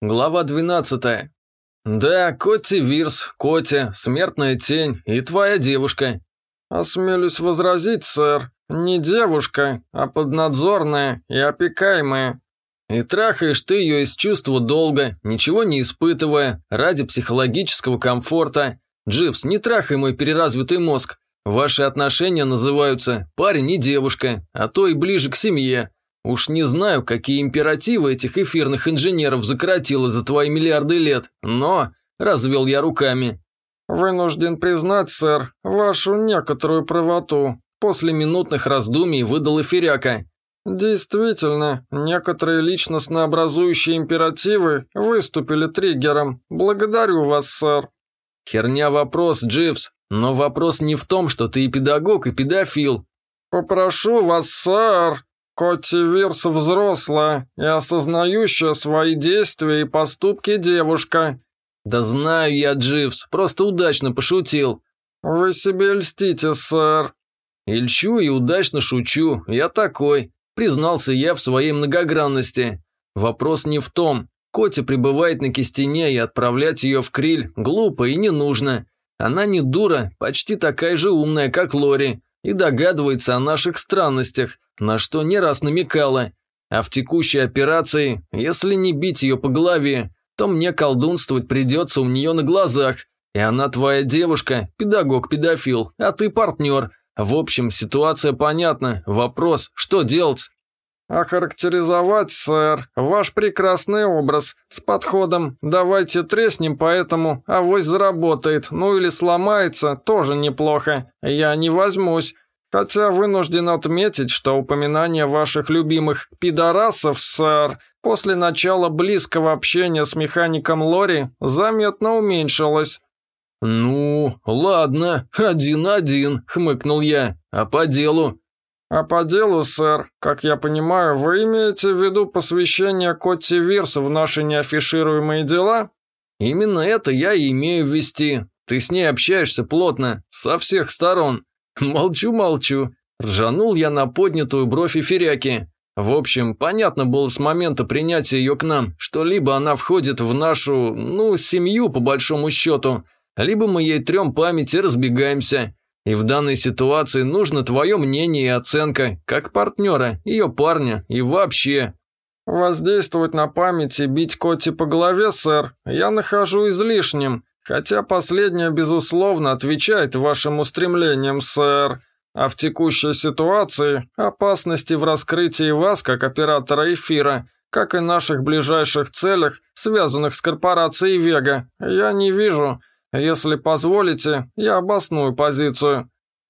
Глава 12. Да, Котти Вирс, Котя, смертная тень и твоя девушка. Осмелюсь возразить, сэр, не девушка, а поднадзорная и опекаемая. И трахаешь ты ее из чувства долга, ничего не испытывая, ради психологического комфорта. Дживс, не трахай мой переразвитый мозг. Ваши отношения называются парень и девушка, а то и ближе к семье. Уж не знаю, какие императивы этих эфирных инженеров закоротило за твои миллиарды лет, но развел я руками. Вынужден признать, сэр, вашу некоторую правоту. После минутных раздумий выдал эфиряка. Действительно, некоторые личностно-образующие императивы выступили триггером. Благодарю вас, сэр. Херня вопрос, Дживс, но вопрос не в том, что ты и педагог, и педофил. Попрошу вас, сэр. Котти Вирс взрослая и осознающая свои действия и поступки девушка. Да знаю я, Дживс, просто удачно пошутил. Вы себе льстите, сэр. И льщу, и удачно шучу, я такой, признался я в своей многогранности. Вопрос не в том, Котя пребывает на кистене, и отправлять ее в Криль глупо и не нужно. Она не дура, почти такая же умная, как Лори, и догадывается о наших странностях, на что не раз намекала. А в текущей операции, если не бить ее по голове, то мне колдунствовать придется у нее на глазах. И она твоя девушка, педагог-педофил, а ты партнер. В общем, ситуация понятна. Вопрос, что делать? Охарактеризовать, сэр, ваш прекрасный образ с подходом «давайте треснем по этому, авось заработает, ну или сломается, тоже неплохо, я не возьмусь». Хотя вынужден отметить, что упоминание ваших любимых «пидорасов», сэр, после начала близкого общения с механиком Лори заметно уменьшилось. «Ну, ладно, 1-1», — хмыкнул я, — «а по делу?» «А по делу, сэр, как я понимаю, вы имеете в виду посвящение Котти Вирс в наши неафишируемые дела?» «Именно это я и имею в виду. Ты с ней общаешься плотно, со всех сторон». «Молчу», – ржанул я на поднятую бровь эфиряки. В общем, понятно было с момента принятия ее к нам, что либо она входит в нашу, семью по большому счету, либо мы ей трем память и разбегаемся. И в данной ситуации нужно твое мнение и оценка, как партнера, ее парня и вообще. Воздействовать на память и бить Котти по голове, сэр, я нахожу излишним. Хотя последнее, безусловно, отвечает вашим устремлениям, сэр. А в текущей ситуации опасности в раскрытии вас как оператора эфира, как и наших ближайших целях, связанных с корпорацией Вега, я не вижу. Если позволите, я обосную позицию.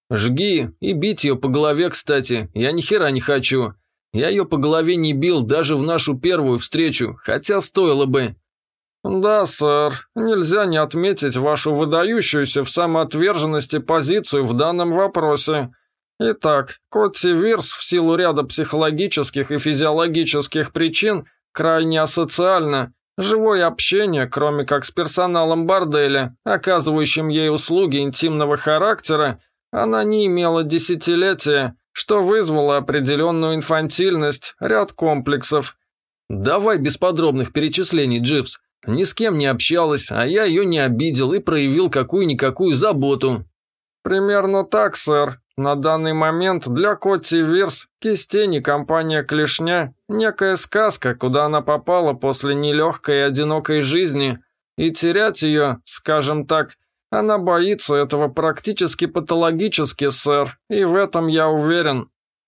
Жги и бить ее по голове, кстати, я ни хера не хочу. Я ее по голове не бил даже в нашу первую встречу, хотя стоило бы. «Да, сэр, нельзя не отметить вашу выдающуюся в самоотверженности позицию в данном вопросе. Итак, Котти Вирс в силу ряда психологических и физиологических причин крайне асоциальна. Живое общение, кроме как с персоналом борделя, оказывающим ей услуги интимного характера, она не имела десятилетия, что вызвало определенную инфантильность, ряд комплексов. Давай без подробных перечислений, Дживс. Ни с кем не общалась, а я ее не обидел и проявил какую-никакую заботу. Примерно так, сэр. На данный момент для Котти Вирс, Кистень и компания Клешня – некая сказка, куда она попала после нелегкой и одинокой жизни, и терять ее, скажем так, она боится этого практически патологически, сэр, и в этом я уверен.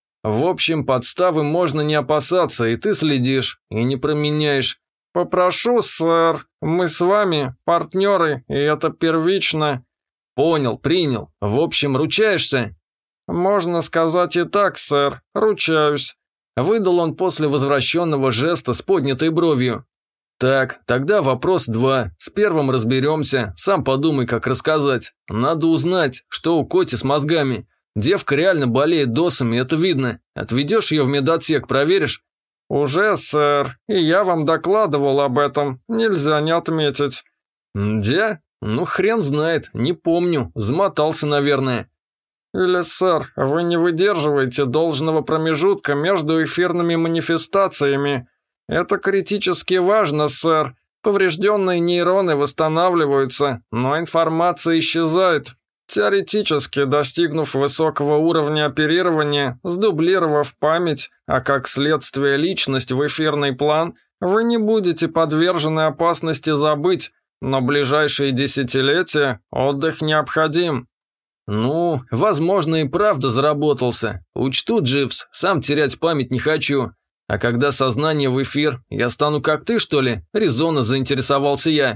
В общем, подставы можно не опасаться, и ты следишь, и не променяешь. «Попрошу, сэр, мы с вами партнеры, и это первично». «Понял, принял. В общем, ручаешься?» «Можно сказать и так, сэр, ручаюсь», – выдал он после возвращенного жеста с поднятой бровью. «Так, тогда вопрос 2. С первым разберемся, сам подумай, как рассказать. Надо узнать, что у Коти с мозгами. Девка реально болеет досами, это видно. Отведешь ее в медотсек, проверишь?» «Уже, сэр, и я вам докладывал об этом, нельзя не отметить». «Где? Ну, хрен знает, не помню, замотался, наверное». «Или, сэр, вы не выдерживаете должного промежутка между эфирными манифестациями. Это критически важно, сэр. Поврежденные нейроны восстанавливаются, но информация исчезает. Теоретически, достигнув высокого уровня оперирования, сдублировав память, а как следствие личность в эфирный план, вы не будете подвержены опасности забыть, но ближайшие десятилетия отдых необходим. Ну, возможно, и правда заработался. Учту, Дживс, сам терять память не хочу. А когда сознание в эфир, я стану как ты, что ли? Резонно заинтересовался я.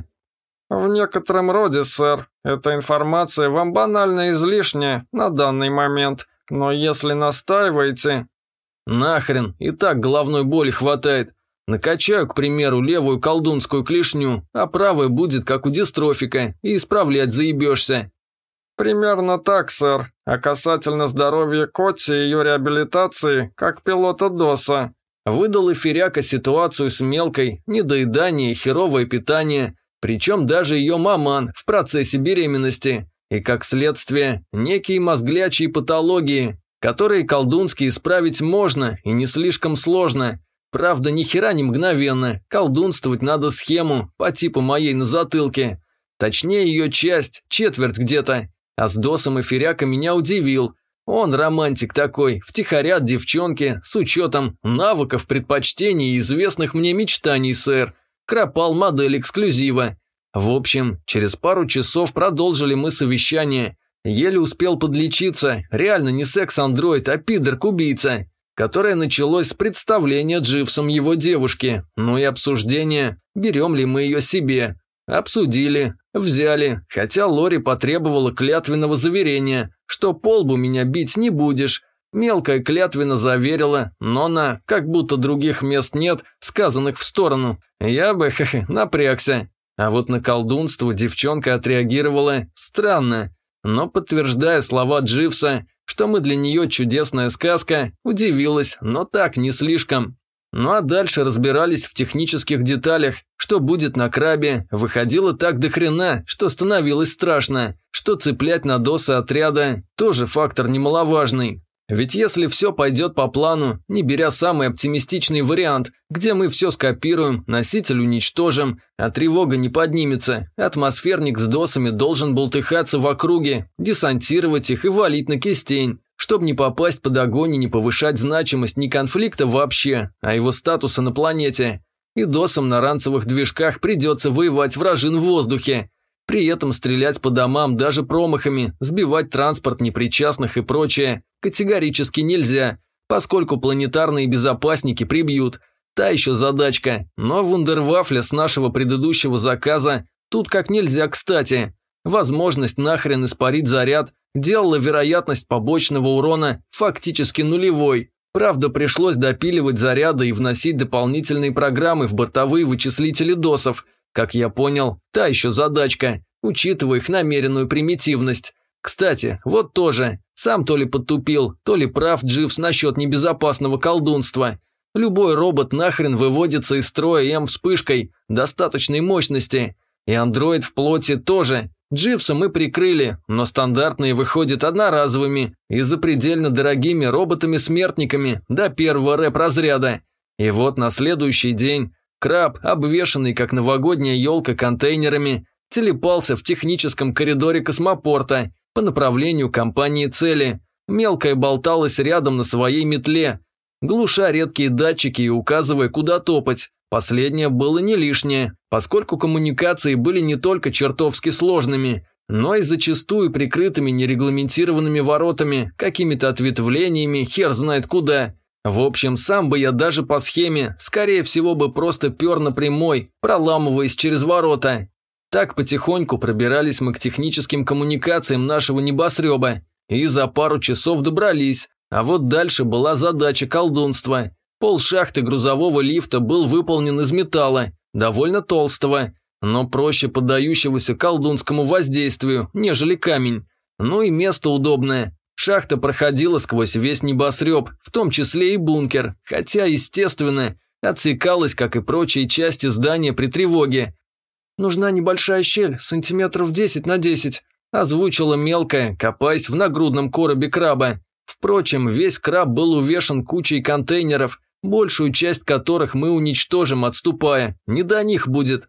В некотором роде, сэр. Эта информация вам банально излишняя на данный момент. Но если настаиваете... Нахрен, и так головной боли хватает. Накачаю, к примеру, левую колдунскую клешню, а правая будет как у дистрофика, и исправлять заебешься. Примерно так, сэр. А касательно здоровья Котти и ее реабилитации, как пилота ДОСа. Выдал эфиряка ситуацию с мелкой, недоедание и херовое питание, причем даже ее маман в процессе беременности, и, как следствие, некие мозглячие патологии, которые колдунски исправить можно и не слишком сложно. Правда, ни хера не мгновенно, колдунствовать надо схему по типу моей на затылке. Точнее, ее часть, четверть где-то. А с ДОСом эфиряка меня удивил. Он романтик такой, втихаря от девчонки, с учетом навыков, предпочтений и известных мне мечтаний, сэр. Кропал модель эксклюзива. В общем, через пару часов продолжили мы совещание. Еле успел подлечиться, реально не секс-андроид, а пидорк-убийца, которое началось с представления Дживсом его девушки, ну и обсуждения, берем ли мы ее себе. Обсудили, взяли, хотя Лори потребовала клятвенного заверения, что по лбу меня бить не будешь. Мелкая клятвенно заверила, но на «как будто других мест нет», сказанных в сторону. Я бы, напрягся. А вот на колдунство девчонка отреагировала странно, но, подтверждая слова Дживса, что мы для нее чудесная сказка, удивилась, но так не слишком. Ну а дальше разбирались в технических деталях, что будет на крабе, выходило так до хрена, что становилось страшно, что цеплять на досы отряда тоже фактор немаловажный. Ведь если все пойдет по плану, не беря самый оптимистичный вариант, где мы все скопируем, носитель уничтожим, а тревога не поднимется, атмосферник с досами должен болтыхаться в округе, десантировать их и валить на кистень, чтобы не попасть под огонь и не повышать значимость ни конфликта вообще, а его статуса на планете. И досам на ранцевых движках придется воевать вражин в воздухе. При этом стрелять по домам даже промахами, сбивать транспорт непричастных и прочее категорически нельзя, поскольку планетарные безопасники прибьют. Та еще задачка, но вундервафля с нашего предыдущего заказа тут как нельзя кстати. Возможность нахрен испарить заряд делала вероятность побочного урона фактически нулевой. Правда, пришлось допиливать заряды и вносить дополнительные программы в бортовые вычислители досов. Как я понял, та еще задачка, учитывая их намеренную примитивность. Кстати, вот тоже, сам то ли подтупил, то ли прав Дживс насчет небезопасного колдунства. Любой робот нахрен выводится из строя М-вспышкой достаточной мощности. И андроид в плоти тоже. Дживса мы прикрыли, но стандартные выходят одноразовыми и запредельно дорогими роботами-смертниками до первого рэп-разряда. И вот на следующий день краб, обвешанный как новогодняя елка контейнерами, телепался в техническом коридоре космопорта по направлению компании цели. Мелкая болталась рядом на своей метле, глуша редкие датчики и указывая, куда топать. Последнее было не лишнее, поскольку коммуникации были не только чертовски сложными, но и зачастую прикрытыми нерегламентированными воротами, какими-то ответвлениями, хер знает куда. В общем, сам бы я даже по схеме, скорее всего бы просто пер напрямой, проламываясь через ворота. Так потихоньку пробирались мы к техническим коммуникациям нашего небоскреба и за пару часов добрались, а вот дальше была задача колдунства. Пол шахты грузового лифта был выполнен из металла, довольно толстого, но проще поддающегося колдунскому воздействию, нежели камень. Ну и место удобное. Шахта проходила сквозь весь небоскреб, в том числе и бункер, хотя, естественно, отсекалась, как и прочие части здания при тревоге. «Нужна небольшая щель, сантиметров 10 на 10», озвучила мелкая, копаясь в нагрудном коробе краба. Впрочем, весь краб был увешан кучей контейнеров, большую часть которых мы уничтожим, отступая, не до них будет.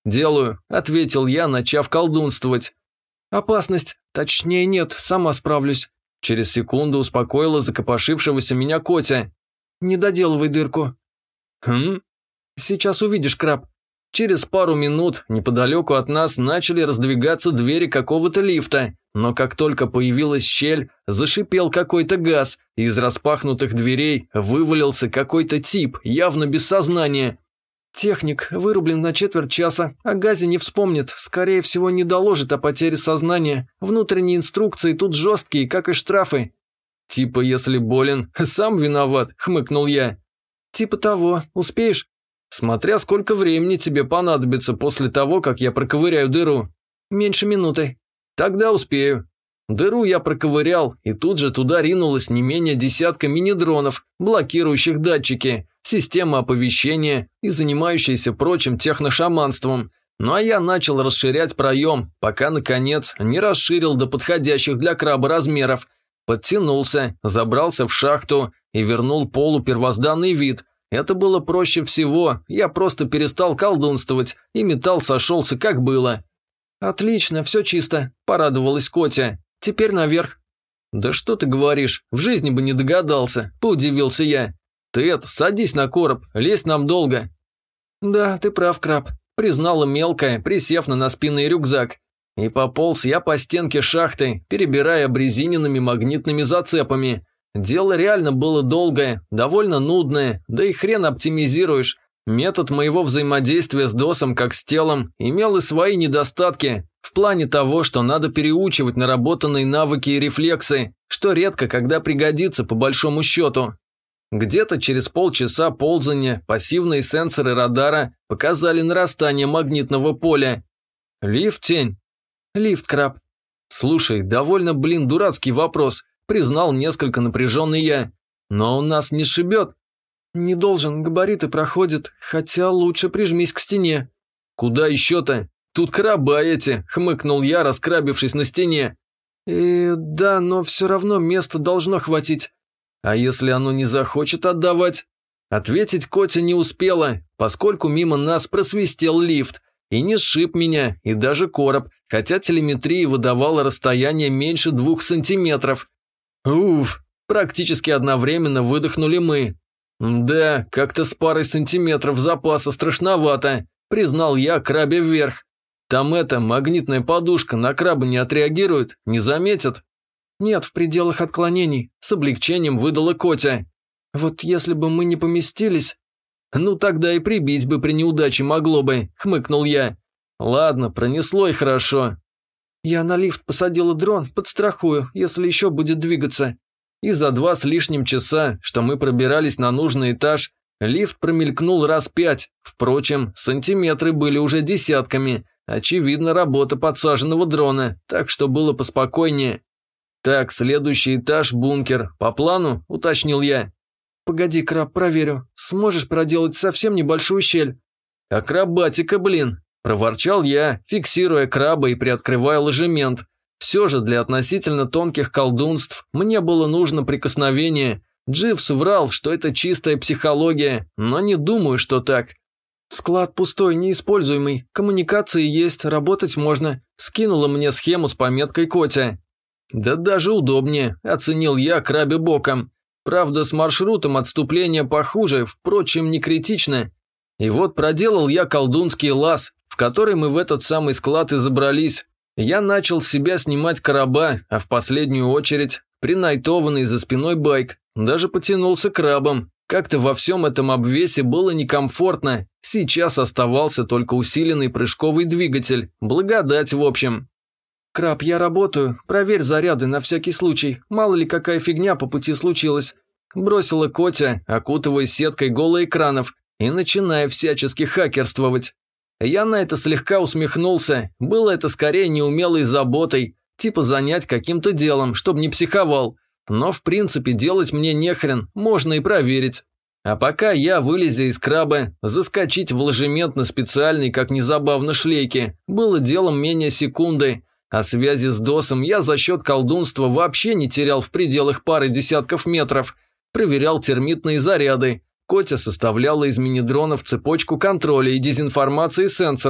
«Делаю», – ответил я, начав колдунствовать. «Опасность. Точнее нет, сама справлюсь». Через секунду успокоила закопошившегося меня Котя. «Не доделывай дырку». «Хм?» «Сейчас увидишь, краб». Через пару минут неподалеку от нас начали раздвигаться двери какого-то лифта, но как только появилась щель, зашипел какой-то газ, и из распахнутых дверей вывалился какой-то тип, явно без сознания. «Техник вырублен на четверть часа, о газе не вспомнит, скорее всего не доложит о потере сознания. Внутренние инструкции тут жесткие, как и штрафы». «Типа если болен, сам виноват», – хмыкнул я. «Типа того, успеешь?» «Смотря сколько времени тебе понадобится после того, как я проковыряю дыру». «Меньше минуты». «Тогда успею». Дыру я проковырял, и тут же туда ринулось не менее десятка мини-дронов, блокирующих датчики, система оповещения и занимающаяся прочим техношаманством. Ну а я начал расширять проем, пока, наконец, не расширил до подходящих для краба размеров. Подтянулся, забрался в шахту и вернул полу первозданный вид. Это было проще всего, я просто перестал колдунствовать, и металл сошелся как было. «Отлично, все чисто», – порадовалась Котя. «Теперь наверх». «Да что ты говоришь, в жизни бы не догадался», – поудивился я. «Ты садись на короб, лезть нам долго». «Да, ты прав, краб», – признала мелкая, присев на спинный рюкзак. И пополз я по стенке шахты, перебирая обрезиненными магнитными зацепами. Дело реально было долгое, довольно нудное, да и хрен оптимизируешь. Метод моего взаимодействия с ДОСом, как с телом, имел и свои недостатки, в плане того, что надо переучивать наработанные навыки и рефлексы, что редко когда пригодится по большому счету. Где-то через полчаса ползания пассивные сенсоры радара показали нарастание магнитного поля. «Лифт, тень?» «Лифт, краб». «Слушай, довольно, дурацкий вопрос», признал несколько напряженный я. «Но он нас не сшибет?» «Не должен, габариты проходят, хотя лучше прижмись к стене». «Куда еще-то? Тут краба эти», – хмыкнул я, раскрабившись на стене. Да, но все равно места должно хватить». «А если оно не захочет отдавать?» Ответить Котя не успела, поскольку мимо нас просвистел лифт. И не сшиб меня, и даже короб, хотя телеметрия выдавала расстояние меньше 2 сантиметров. «Уф!» – практически одновременно выдохнули мы. «Да, как-то с парой сантиметров запаса страшновато», – признал я, крабя вверх. «Там эта магнитная подушка на краба не отреагирует, не заметит?» «Нет, в пределах отклонений», – с облегчением выдала Котя. «Вот если бы мы не поместились...» «Ну тогда и прибить бы при неудаче могло бы», – хмыкнул я. «Ладно, пронесло и хорошо». «Я на лифт посадила дрон, подстрахую, если еще будет двигаться». И за 2 с лишним часа, что мы пробирались на нужный этаж, лифт промелькнул раз 5. Впрочем, сантиметры были уже десятками. Очевидно, работа подсаженного дрона, так что было поспокойнее. «Так, следующий этаж – бункер. По плану?» – уточнил я. «Погоди, краб, проверю. Сможешь проделать совсем небольшую щель?» «Акробатика, блин!» – проворчал я, фиксируя краба и приоткрывая ложемент. Все же для относительно тонких колдунств мне было нужно прикосновение. Дживс врал, что это чистая психология, но не думаю, что так. «Склад пустой, неиспользуемый. Коммуникации есть, работать можно», – скинула мне схему с пометкой Котя. «Да даже удобнее», – оценил я, крабя боком. Правда, с маршрутом отступления похуже, впрочем, не критично. И вот проделал я колдунский лаз, в который мы в этот самый склад и забрались. Я начал с себя снимать короба, а в последнюю очередь принайтованный за спиной байк. Даже потянулся крабом. Как-то во всем этом обвесе было некомфортно. Сейчас оставался только усиленный прыжковый двигатель. Благодать, в общем. «Краб, я работаю. Проверь заряды на всякий случай. Мало ли какая фигня по пути случилась». Бросила Котя, окутывая сеткой голоэкранов и начиная всячески хакерствовать. Я на это слегка усмехнулся. Было это скорее неумелой заботой. Типа занять каким-то делом, чтобы не психовал. Но в принципе делать мне нехрен, можно и проверить. А пока я, вылезя из краба, заскочить в ложемент на специальной, как незабавно, шлейке, было делом менее секунды. А связи с ДОСом я за счет колдунства вообще не терял в пределах пары десятков метров. Проверял термитные заряды. Котя составляла из мини-дронов цепочку контроля и дезинформации сенсоров.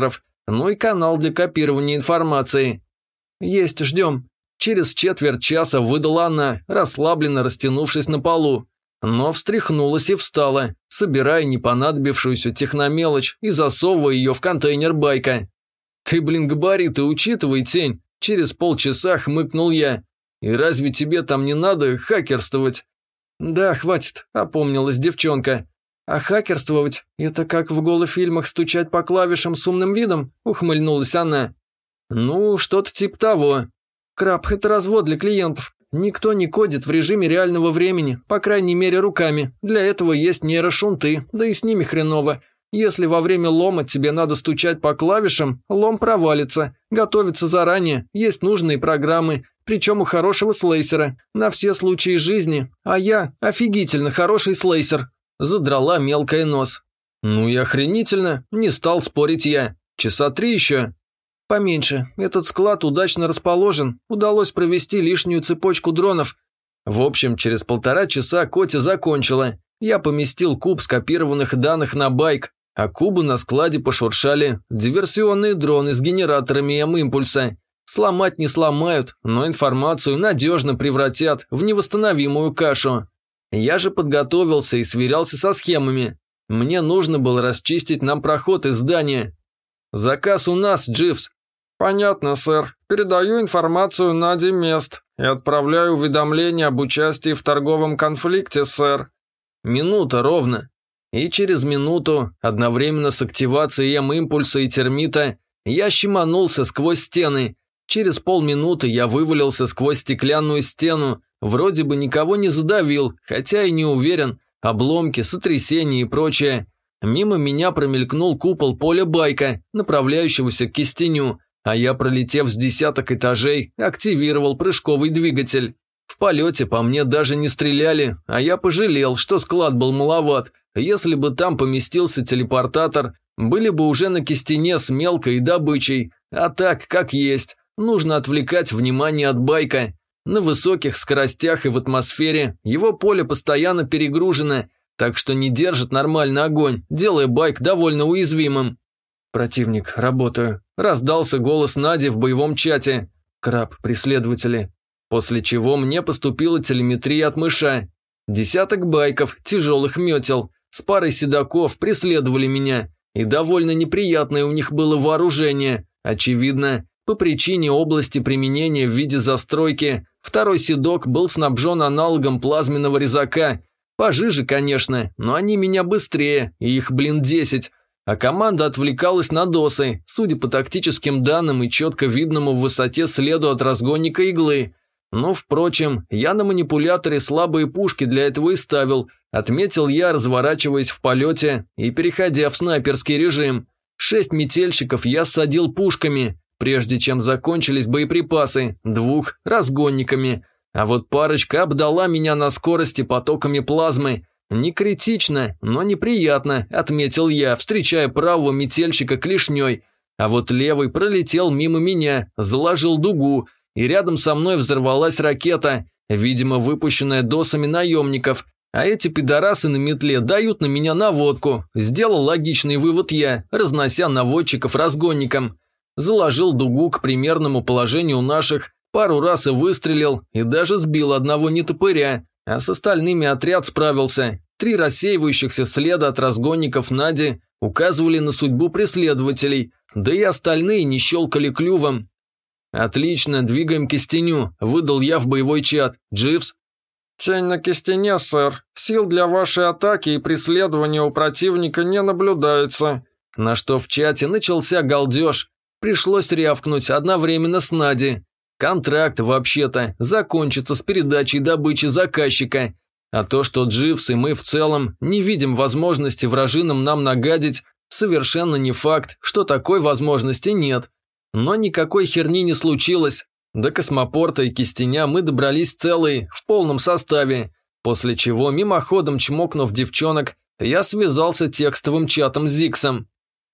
ну и канал для копирования информации. Есть, ждем. Через четверть часа выдала она, расслабленно растянувшись на полу. Но встряхнулась и встала, собирая непонадобившуюся техномелочь и засовывая ее в контейнер байка. «Ты, габариты учитывай, тень!» Через полчаса хмыкнул я. «И разве тебе там не надо хакерствовать?» «Да, хватит», – опомнилась девчонка. «А хакерствовать – это как в голофильмах стучать по клавишам с умным видом?» – ухмыльнулась она. «Ну, что-то типа того. Краб – это развод для клиентов. Никто не кодит в режиме реального времени, по крайней мере руками. Для этого есть нейрошунты, да и с ними хреново. Если во время лома тебе надо стучать по клавишам, лом провалится. Готовиться заранее, есть нужные программы, причем у хорошего слейсера, на все случаи жизни. А я офигительно хороший слейсер». Задрала мелкая нос. «Ну и охренительно, не стал спорить я. Часа 3 еще». «Поменьше. Этот склад удачно расположен. Удалось провести лишнюю цепочку дронов». В общем, через 1,5 часа Котя закончила. Я поместил куб скопированных данных на байк, а кубы на складе пошуршали диверсионные дроны с генераторами М-импульса. Сломать не сломают, но информацию надежно превратят в невосстановимую кашу. Я же подготовился и сверялся со схемами. Мне нужно было расчистить нам проход из здания. «Заказ у нас, Дживс». «Понятно, сэр. Передаю информацию Наде Мест и отправляю уведомление об участии в торговом конфликте, сэр». Минута ровно. И через минуту, одновременно с активацией М-импульса и термита, я щеманулся сквозь стены. Через полминуты я вывалился сквозь стеклянную стену, вроде бы никого не задавил, хотя и не уверен, обломки, сотрясения и прочее. Мимо меня промелькнул купол поля байка, направляющегося к кистеню, а я, пролетев с 10 этажей, активировал прыжковый двигатель. В полете по мне даже не стреляли, а я пожалел, что склад был маловат. Если бы там поместился телепортатор, были бы уже на кистене с мелкой добычей. А так, как есть, нужно отвлекать внимание от байка. На высоких скоростях и в атмосфере его поле постоянно перегружено, так что не держит нормально огонь, делая байк довольно уязвимым. «Противник, работаю», – раздался голос Нади в боевом чате. «Краб, преследователи». После чего мне поступила телеметрия от мыша. 10 байков, тяжелых метел, с парой седаков преследовали меня, и довольно неприятное у них было вооружение. Очевидно, по причине области применения в виде застройки, второй седок был снабжен аналогом плазменного резака. Пожиже, конечно, но они меня быстрее, и их, 10. А команда отвлекалась на досы, судя по тактическим данным и четко видному в высоте следу от разгонника иглы. Но, впрочем, я на манипуляторе слабые пушки для этого и ставил, отметил я, разворачиваясь в полете и переходя в снайперский режим. 6 метельщиков я ссадил пушками, прежде чем закончились боеприпасы, 2 разгонниками. А вот парочка обдала меня на скорости потоками плазмы. Не критично, но неприятно, отметил я, встречая правого метельщика клешней. А вот левый пролетел мимо меня, заложил дугу, и рядом со мной взорвалась ракета, видимо, выпущенная досами наемников. А эти пидорасы на метле дают на меня наводку. Сделал логичный вывод я, разнося наводчиков разгонникам. Заложил дугу к примерному положению наших, пару раз и выстрелил, и даже сбил одного нетопыря. А с остальными отряд справился. 3 рассеивающихся следа от разгонников Нади указывали на судьбу преследователей, да и остальные не щелкали клювом. «Отлично, двигаем к кистеню», – выдал я в боевой чат. «Дживс?» «Тень на кистене, сэр. Сил для вашей атаки и преследования у противника не наблюдается». На что в чате начался галдеж. Пришлось рявкнуть одновременно с Нади. Контракт, вообще-то, закончится с передачей добычи заказчика. А то, что Дживс и мы в целом не видим возможности вражинам нам нагадить, совершенно не факт, что такой возможности нет. Но никакой херни не случилось. До космопорта и кистеня мы добрались целые, в полном составе. После чего, мимоходом чмокнув девчонок, я связался текстовым чатом с Зиксом.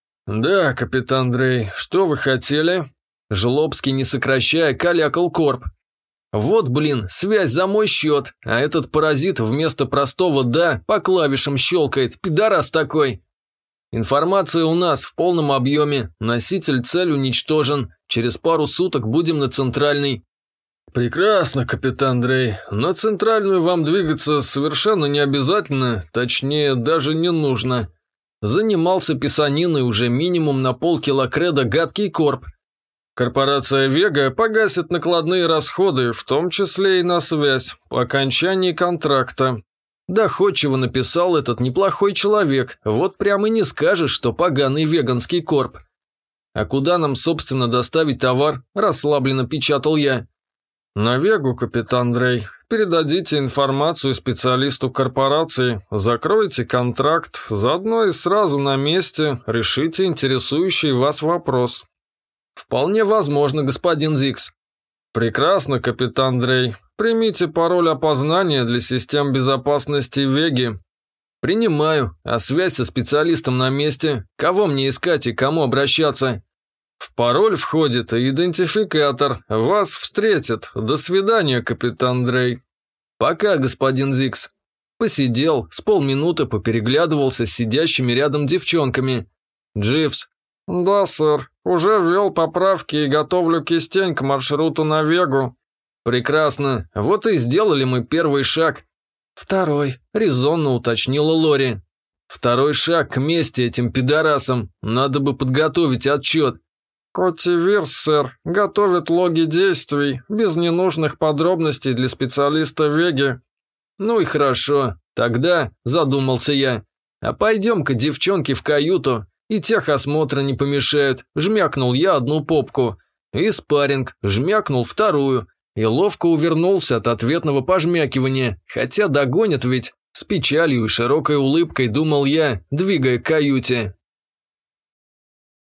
«Да, капитан Дрей, что вы хотели?» Жлобский, не сокращая, калякал корп. «Вот, связь за мой счет, а этот паразит вместо простого «да» по клавишам щелкает, пидорас такой». Информация у нас в полном объеме, носитель цель уничтожен, через пару суток будем на центральной». «Прекрасно, капитан Дрей. На центральную вам двигаться совершенно не обязательно, точнее, даже не нужно». Занимался писаниной уже минимум на полкилокреда гадкий корп. «Корпорация Вега погасит накладные расходы, в том числе и на связь, по окончании контракта». Доходчиво написал этот неплохой человек, вот прямо и не скажешь, что поганый веганский корп. «А куда нам, собственно, доставить товар?» – расслабленно печатал я. «На Вегу, капитан Дрей. Передадите информацию специалисту корпорации, закройте контракт, заодно и сразу на месте решите интересующий вас вопрос». «Вполне возможно, господин Зикс». «Прекрасно, капитан Дрей. Примите пароль опознания для систем безопасности Веги». «Принимаю. А связь со специалистом на месте? Кого мне искать и кому обращаться?» «В пароль входит идентификатор. Вас встретят. До свидания, капитан Дрей». «Пока, господин Зикс». Посидел, с полминуты попереглядывался с сидящими рядом девчонками. «Дживс». «Да, сэр. Уже ввел поправки и готовлю кистень к маршруту на Вегу». «Прекрасно. Вот и сделали мы первый шаг». «Второй», – резонно уточнила Лори. «Второй шаг к мести этим пидорасам. Надо бы подготовить отчет». «Котивирс, сэр, готовит логи действий, без ненужных подробностей для специалиста Веги». «Ну и хорошо. Тогда», – задумался я, – «а пойдем-ка, девчонки, в каюту. И техосмотра не помешают». Жмякнул я одну попку. И спарринг. Жмякнул вторую. И ловко увернулся от ответного пожмякивания. Хотя догонят ведь. С печалью и широкой улыбкой думал я, двигая к каюте.